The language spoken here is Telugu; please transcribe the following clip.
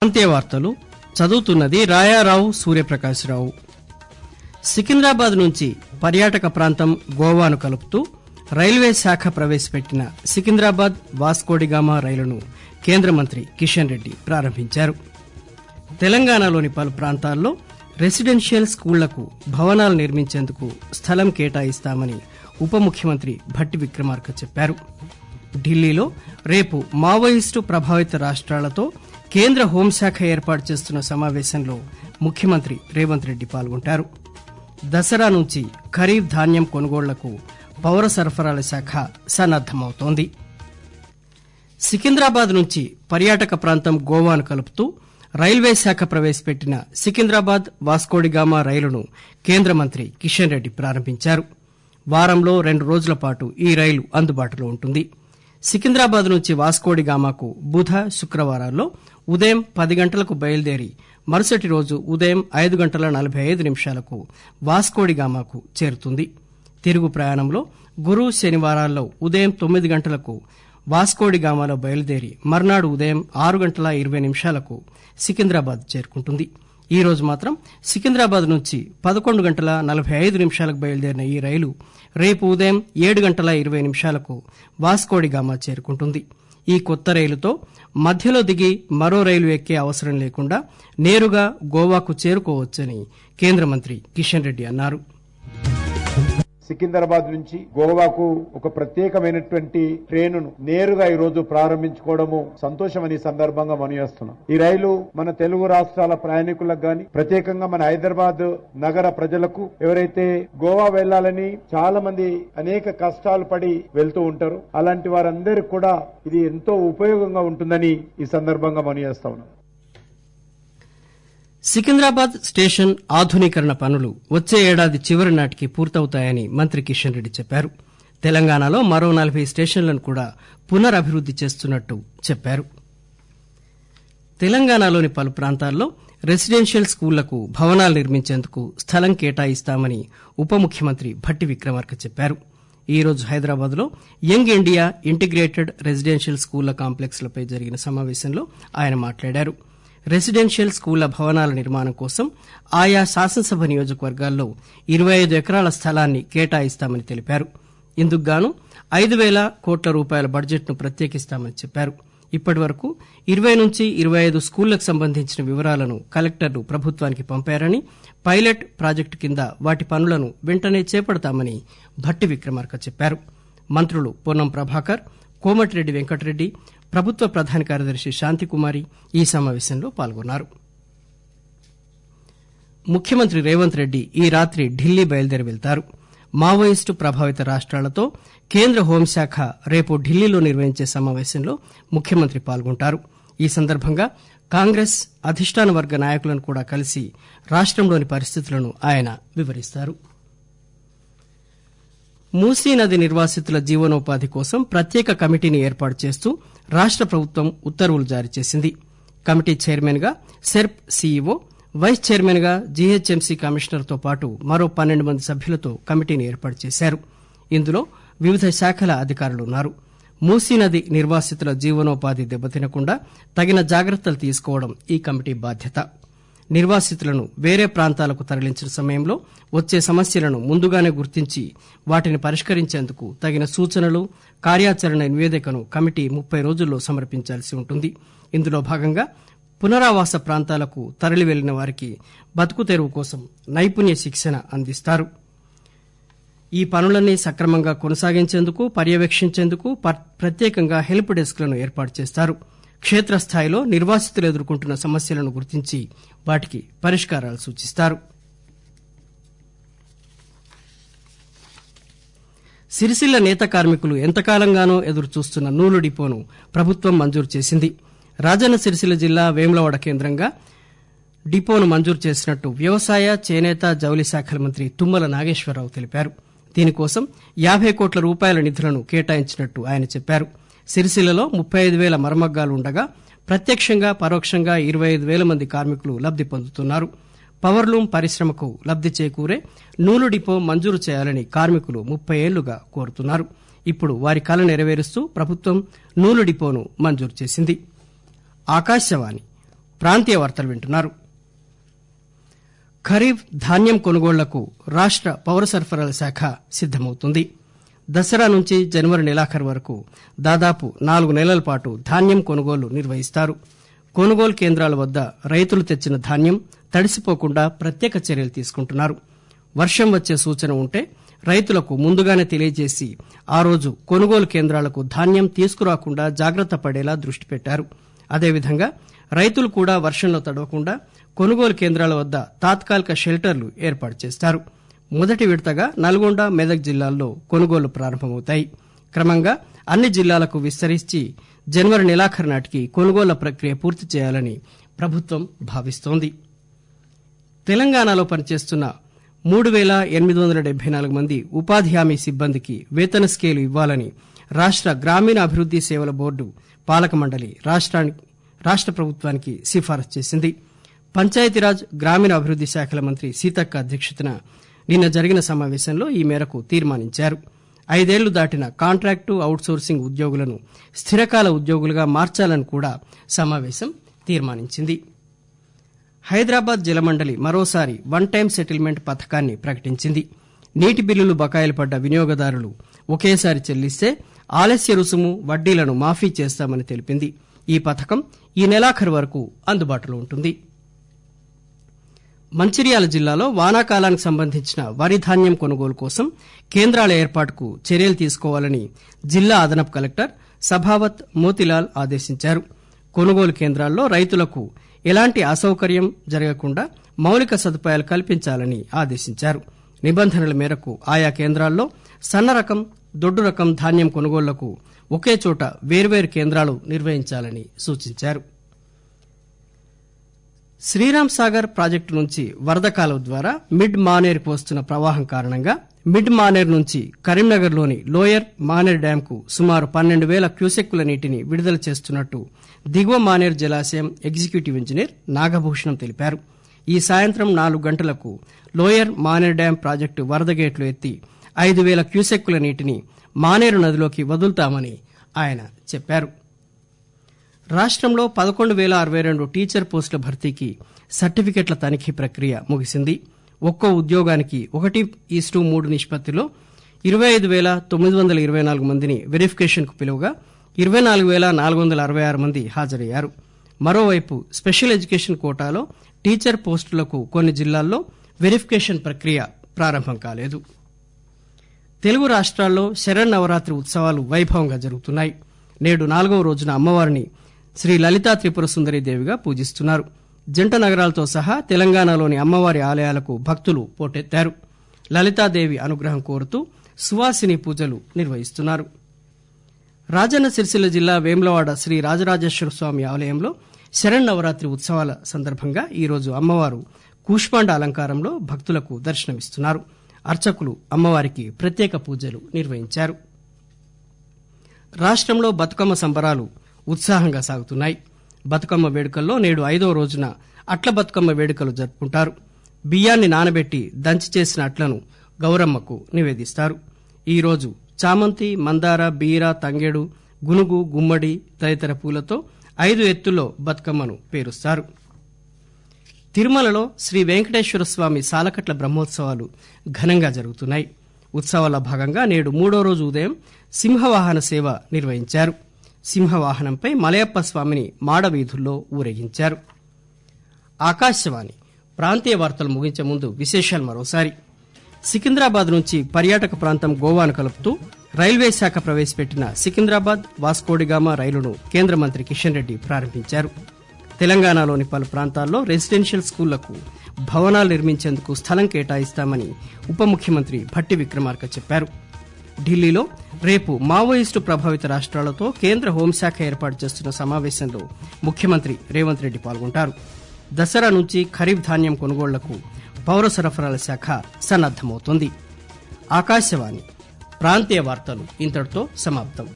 అంత్యవార్తలు చదువుతున్నది రాయారావు సూర్యప్రకాశ్రావు. సికింద్రాబాద్ నుంచి పర్యాటక ప్రాంతం గోవాను కలుపుతూ రైల్వే శాఖ ప్రవేశపెట్టిన సికింద్రాబాద్ వాస్కోడిగామా రైలును కేంద్ర మంత్రి కిషన్ రెడ్డి ప్రారంభించారు. తెలంగాణలోని పలు ప్రాంతాల్లో రెసిడెన్షియల్ స్కూళ్లకు భవనాలు నిర్మించేందుకు స్థలం కేటాయిస్తామని ఉప ముఖ్యమంత్రి భట్టి విక్రమార్క చెప్పారు. ఢిల్లీలో రేపు మావోయిస్టు ప్రభావిత రాష్ట్రాలతో కేంద్ర హోంశాఖ ఏర్పాటు చేస్తున్న సమావేశంలో ముఖ్యమంత్రి రేవంత్ రెడ్డి పాల్గొంటారు. దసరా నుంచి ఖరీఫ్ ధాన్యం కొనుగోళ్లకు పౌర సరఫరాల శాఖ సన్నద్దమవుతోంది. సికింద్రాబాద్ నుంచి పర్యాటక ప్రాంతం గోవాను కలుపుతూ రైల్వే శాఖ ప్రవేశపెట్టిన సికింద్రాబాద్ వాస్కోడిగామా రైలును కేంద్ర మంత్రి కిషన్ రెడ్డి ప్రారంభించారు. వారంలో 2 రోజుల పాటు ఈ రైలు అందుబాటులో ఉంటుంది. సికింద్రాబాద్ నుంచి వాస్కోడిగామాకు బుధ శుక్రవారాల్లో ఉదయం 10 గంటలకు బయలుదేరి మరుసటి రోజు ఉదయం 5:45 వాస్కోడిగామాకు చేరుతుంది. తిరుగు ప్రయాణంలో గురు శనివారాల్లో ఉదయం 9 గంటలకు వాస్కోడిగామాలో బయలుదేరి మర్నాడు ఉదయం 6:20 సికింద్రాబాద్ చేరుకుంటుంది. ఈ రోజు మాత్రం సికింద్రాబాద్ నుంచి 11:45 బయలుదేరిన ఈ రైలు రేపు ఉదయం 7:20 వాస్కోడిగామా చేరుకుంటుంది. ఈ కొత్త రైలుతో మధ్యలో దిగి మరో రైలు ఎక్కే అవసరం లేకుండా నేరుగా గోవాకు చేరుకోవచ్చని కేంద్ర మంత్రి కిషన్ రెడ్డి అన్నారు. సికింద్రాబాద్ నుంచి గోవాకు ఒక ప్రత్యేకమైనటువంటి ట్రైనును నేరుగా ఈ రోజు ప్రారంభించుకోవడము సంతోషమని సందర్భంగా మనయేస్తున్నాం. ఈ రైలు మన తెలుగు రాష్ట్రాల ప్రయాణికులకు గాని ప్రత్యేకంగా మన హైదరాబాద్ నగర ప్రజలకు ఎవరైతే గోవా వెళ్లాలని చాలా మంది అనేక కష్టాలు పడి వెళ్తూ ఉంటారు, అలాంటి వారందరికీ కూడా ఇది ఎంతో ఉపయోగంగా ఉంటుందని ఈ సందర్భంగా మనయేస్తా ఉన్నాం. సికింద్రాబాద్ స్టేషన్ ఆధునీకరణ పనులు వచ్చే ఏడాది చివరి నాటికి పూర్తవుతాయని మంత్రి కిషన్ రెడ్డి చెప్పారు. తెలంగాణలో మరో 40 స్టేషన్లను కూడా పునరభివృద్ది చేస్తున్నట్టు చెప్పారు. తెలంగాణలోని పలు ప్రాంతాల్లో రెసిడెన్షియల్ స్కూళ్లకు భవనాలు నిర్మించేందుకు స్థలం కేటాయిస్తామని ఉప ముఖ్యమంత్రి భట్టి విక్రమార్క చెప్పారు. ఈ రోజు హైదరాబాద్ లో యంగ్ ఇండియా ఇంటిగ్రేటెడ్ రెసిడెన్షియల్ స్కూళ్ల కాంప్లెక్స్లపై జరిగిన సమావేశంలో ఆయన మాట్లాడారు. రెసిడెన్షియల్ స్కూళ్ల భవనాల నిర్మాణం కోసం ఆయా శాసనసభ నియోజకవర్గాల్లో 25 ఎకరాల స్థలాన్ని కేటాయిస్తామని తెలిపారు. ఇందుకుగాను 5,000 కోట్ల రూపాయల బడ్జెట్ను ప్రత్యేకిస్తామని చెప్పారు. ఇప్పటి వరకు 20 నుంచి 25 స్కూళ్లకు సంబంధించిన వివరాలను కలెక్టర్లు ప్రభుత్వానికి పంపారని, పైలట్ ప్రాజెక్టు కింద వాటి పనులను వెంటనే చేపడతామని భట్టి విక్రమార్క చెప్పారు. మంత్రులు పొన్నం ప్రభాకర్, కోమటిరెడ్డి వెంకటరెడ్డి, ప్రభుత్వ ప్రధాన కార్యదర్శి శాంతికుమారి ఈ సమావేశంలో పాల్గొన్నారు. ముఖ్యమంత్రి రేవంత్ రెడ్డి ఈ రాత్రి ఢిల్లీ బయలుదేరి వెళ్తారు. మావోయిస్టు ప్రభావిత రాష్ట్రాలతో కేంద్ర హోంశాఖ రేపు ఢిల్లీలో నిర్వహించే సమావేశంలో ముఖ్యమంత్రి పాల్గొంటారు. ఈ సందర్భంగా కాంగ్రెస్ అధిష్టాన వర్గ నాయకులను కూడా కలిసి రాష్ట్రంలోని పరిస్థితులను ఆయన వివరిస్తారు. మూసీ నది నిర్వాసితుల జీవనోపాధి కోసం ప్రత్యేక కమిటీని ఏర్పాటు చేస్తూ రాష్ట ప్రభుత్వం ఉత్తర్వులు జారీ చేసింది. కమిటీ చైర్మన్ గా సెర్ప్ సీఈఓ, వైస్ చైర్మన్ గా జీహెచ్ఎంసీ కమిషనర్ తో పాటు మరో 12 మంది సభ్యులతో కమిటీని ఏర్పాటు చేశారు. ఇందులో వివిధ శాఖల అధికారులున్నారు. మూసీ నది నిర్వాసితుల జీవనోపాధి దెబ్బతినకుండా తగిన జాగ్రత్తలు తీసుకోవడం ఈ కమిటీ బాధ్యత. నిర్వాసితులను వేరే ప్రాంతాలకు తరలించిన సమయంలో వచ్చే సమస్యలను ముందుగానే గుర్తించి వాటిని పరిష్కరించేందుకు తగిన సూచనలు, కార్యాచరణ నివేదికను కమిటీ 30 రోజుల్లో సమర్పించాల్సి ఉంటుంది. ఇందులో భాగంగా పునరావాస ప్రాంతాలకు తరలి వెళ్లిన వారికి బతుకు తెరువు కోసం నైపుణ్య శిక్షణ అందిస్తారు. ఈ పనులన్నీ సక్రమంగా కొనసాగించేందుకు, పర్యవేక్షించేందుకు ప్రత్యేకంగా హెల్ప్ డెస్క్లను ఏర్పాటు చేస్తారు. క్షేత్రస్థాయిలో నిర్వాసితులు ఎదుర్కొంటున్న సమస్యలను గుర్తించి వాటికి పరిష్కారాలు సూచిస్తారు. సిరిసిల్ల నేత కార్మికులు ఎంతకాలంగానో ఎదురుచూస్తున్న నూలు డిపోను ప్రభుత్వం మంజూరు చేసింది. రాజన్న సిరిసిల్ల జిల్లా వేములవాడ కేంద్రంగా డిపోను మంజూరు చేసినట్టు వ్యవసాయ, చేనేత, జౌళి శాఖల మంత్రి తుమ్మల నాగేశ్వరరావు తెలిపారు. దీనికోసం 50 కోట్ల రూపాయల నిధులను కేటాయించినట్టు ఆయన చెప్పారు. సిరిసిల్లలో 35,000 మరమగ్గాలు ఉండగా ప్రత్యక్షంగా, పరోక్షంగా 25,000 మంది కార్మికులు లబ్ది పొందుతున్నారు. పవర్లూమ్ పరిశ్రమకు లబ్ది చేకూరే నూలు డిపో మంజూరు చేయాలని కార్మికులు 30 ఏళ్లుగా కోరుతున్నారు. ఇప్పుడు వారి కల నెరవేరుస్తూ ప్రభుత్వం నూలు డిపోను మంజూరు చేసింది. ఆకాశవాణి ప్రాంతీయ వార్తలు వింటున్నారు. ఖరీఫ్ ధాన్యం కొనుగోళ్లకు రాష్ట పౌర సరఫరాల శాఖ సిద్దమవుతుంది. దసరా నుంచి జనవరి నెలాఖరు వరకు దాదాపు 4 నెలల పాటు ధాన్యం కొనుగోలు నిర్వహిస్తారు. కొనుగోలు కేంద్రాల వద్ద రైతులు తెచ్చిన ధాన్యం తడిసిపోకుండా ప్రత్యేక చర్యలు తీసుకుంటున్నారు. వర్షం వచ్చే సూచన ఉంటే రైతులకు ముందుగానే తెలియజేసి ఆ రోజు కొనుగోలు కేంద్రాలకు ధాన్యం తీసుకురాకుండా జాగ్రత్త పడేలా దృష్టి పెట్టారు. అదేవిధంగా రైతులు కూడా వర్షంలో తడవకుండా కొనుగోలు కేంద్రాల వద్ద తాత్కాలిక షెల్టర్లు ఏర్పాటు చేస్తారు. మొదటి విడతగా నల్గొండ, మెదక్ జిల్లాల్లో కొనుగోలు ప్రారంభమవుతాయి. క్రమంగా అన్ని జిల్లాలకు విస్తరించి జనవరి నెలాఖరు నాటికి కొనుగోళ్ల ప్రక్రియ పూర్తి చేయాలని ప్రభుత్వం భావిస్తోంది. తెలంగాణలో పనిచేస్తున్న 3,874 మంది ఉపాధి హామీ సిబ్బందికి వేతన స్కేలు ఇవ్వాలని రాష్ట గ్రామీణ అభివృద్ది సేవల బోర్డు పాలక మండలి రాష్ట ప్రభుత్వానికి సిఫారసు చేసింది. పంచాయతీరాజ్ గ్రామీణ అభివృద్ది శాఖల మంత్రి సీతక్క అధ్యక్షతన నిన్న జరిగిన సమావేశంలో ఈ మేరకు తీర్మానించారు. 5 ఏళ్లు దాటిన కాంట్రాక్టు, అవుట్సోర్సింగ్ ఉద్యోగులను స్థిరకాల ఉద్యోగులుగా మార్చాలని కూడా సమావేశం తీర్మానించింది. హైదరాబాద్ జలమండలి మరోసారి వన్ టైం సెటిల్మెంట్ పథకాన్ని ప్రకటించింది. నీటి బిల్లులు బకాయిలు పడ్డ వినియోగదారులు ఒకేసారి చెల్లిస్తే ఆలస్య రుసుము, వడ్డీలను మాఫీ చేస్తామని తెలిపింది. ఈ పథకం ఈ నెలాఖరు వరకు అందుబాటులో ఉంటుంది. మంచిర్యాల జిల్లాలో వానాకాలానికి సంబంధించిన వరి ధాన్యం కొనుగోలు కోసం కేంద్రాల ఏర్పాటుకు చర్యలు తీసుకోవాలని జిల్లా అదనపు కలెక్టర్ సభావత్ మోతిలాల్ ఆదేశించారు. కొనుగోలు కేంద్రాల్లో రైతులకు ఎలాంటి అసౌకర్యం జరగకుండా మౌలిక సదుపాయాలు కల్పించాలని ఆదేశించారు. నిబంధనల మేరకు ఆయా కేంద్రాల్లో సన్న రకం, దొడ్డు రకం ధాన్యం కొనుగోళ్లకు ఒకే చోట వేర్వేరు కేంద్రాలు నిర్వహించాలని సూచించారు. శ్రీరామ్ సాగర్ ప్రాజెక్టు నుంచి వరద కాలువ ద్వారా మిడ్ మానేరుకు వస్తున్న ప్రవాహం కారణంగా మిడ్ మానేరు నుంచి కరీంనగర్లోని లోయర్ మానేరు డ్యాంకు సుమారు 12,000 క్యూసెక్కుల నీటిని విడుదల చేస్తున్నట్టు దిగువ మానేరు జలాశయం ఎగ్జిక్యూటివ్ ఇంజనీర్ నాగభూషణం తెలిపారు. ఈ సాయంత్రం 4 గంటలకు లోయర్ మానేరు డ్యాం ప్రాజెక్టు వరద గేట్లు ఎత్తి 5,000 క్యూసెక్కుల నీటిని మానేరు నదిలోకి వదులుతామని ఆయన చెప్పారు. రాష్ట్రంలో 11,062 టీచర్ పోస్టుల భర్తీకి సర్టిఫికెట్ల తనిఖీ ప్రక్రియ ముగిసింది. ఒక్కో ఉద్యోగానికి 1:3 నిష్పత్తిలో 25,924 మందిని వెరిఫికేషన్ కు పిలువగా 24,466 మంది హాజరయ్యారు. మరోవైపు స్పెషల్ ఎడ్యుకేషన్ కోటాలో టీచర్ పోస్టులకు కొన్ని జిల్లాల్లో వెరిఫికేషన్ ప్రక్రియ ప్రారంభం కాలేదు. తెలుగు రాష్ట్రాల్లో శరన్నవరాత్రి ఉత్సవాలు వైభవంగా జరుగుతున్నాయి. నేడు 4వ రోజున అమ్మవారిని శ్రీ లలితా త్రిపుర సుందరీదేవిగా పూజిస్తున్నారు. జంట నగరాలతో సహా తెలంగాణలోని అమ్మవారి ఆలయాలకు భక్తులు పోటెత్తారు. లలితాదేవి అనుగ్రహం కోరుతూ సువాసిని పూజలు నిర్వహిస్తున్నారు. రాజన్న సిరిసిల్ల జిల్లా వేములవాడ శ్రీ రాజరాజేశ్వర స్వామి ఆలయంలో శరన్నవరాత్రి ఉత్సవాల సందర్భంగా ఈరోజు అమ్మవారు కూష్మాండ అలంకారంలో భక్తులకు దర్శనమిస్తున్నారు. అర్చకులు అమ్మవారికి ప్రత్యేక పూజలు నిర్వహించారు. రాష్ట్రంలో బతుకమ్మ సంబరాలు ఉత్సాహంగా సాగుతున్నాయి. బతుకమ్మ వేడుకల్లో నేడు 5వ రోజున అట్ల బతుకమ్మ వేడుకలు జరుపుకుంటారు. బియ్యాన్ని నానబెట్టి దంచి చేసిన అట్లను గౌరమ్మకు నివేదిస్తారు. ఈరోజు చామంతి, మందార, బీర, తంగేడు, గునుగు, గుమ్మడి తదితర పూలతో 5 ఎత్తుల్లో బతుకమ్మను పేరుస్తారు. తిరుమలలో శ్రీ వెంకటేశ్వర స్వామి సాలకట్ల బ్రహ్మోత్సవాలు ఘనంగా జరుగుతున్నాయి. ఉత్సవాల భాగంగా నేడు 3వ రోజు ఉదయం సింహవాహన సేవ నిర్వహించారు. సింహవాహనంపై మలయప్ప స్వామిని మాడవీధుల్లో ఊరేగించారు. ఆకాశవాణి ప్రాంతీయ వార్తలు ముగించే ముందు విశేషాలు మరోసారి. సికింద్రాబాద్ నుంచి పర్యాటక ప్రాంతం గోవాను కలుపుతూ రైల్వే శాఖ ప్రవేశపెట్టిన సికింద్రాబాద్ వాస్కోడిగామా రైలును కేంద్ర మంత్రి కిషన్ రెడ్డి ప్రారంభించారు. తెలంగాణలోని పలు ప్రాంతాల్లో రెసిడెన్షియల్ స్కూళ్లకు భవనాలు నిర్మించేందుకు స్థలం కేటాయిస్తామని ఉప ముఖ్యమంత్రి భట్టి విక్రమార్క చెప్పారు. ఢిల్లీలో రేపు మావోయిస్టు ప్రభావిత రాష్ట్రాలతో కేంద్ర హోంశాఖ ఏర్పాటు చేస్తున్న సమావేశంలో ముఖ్యమంత్రి రేవంత్ రెడ్డి పాల్గొంటారు. దసరా నుంచి ఖరీఫ్ ధాన్యం కొనుగోళ్లకు పౌర సరఫరాల శాఖ సన్నద్దమవుతోంది. ఆకాశవాణి ప్రాంతీయ వార్తలు ఇంతటితో సమాప్తం.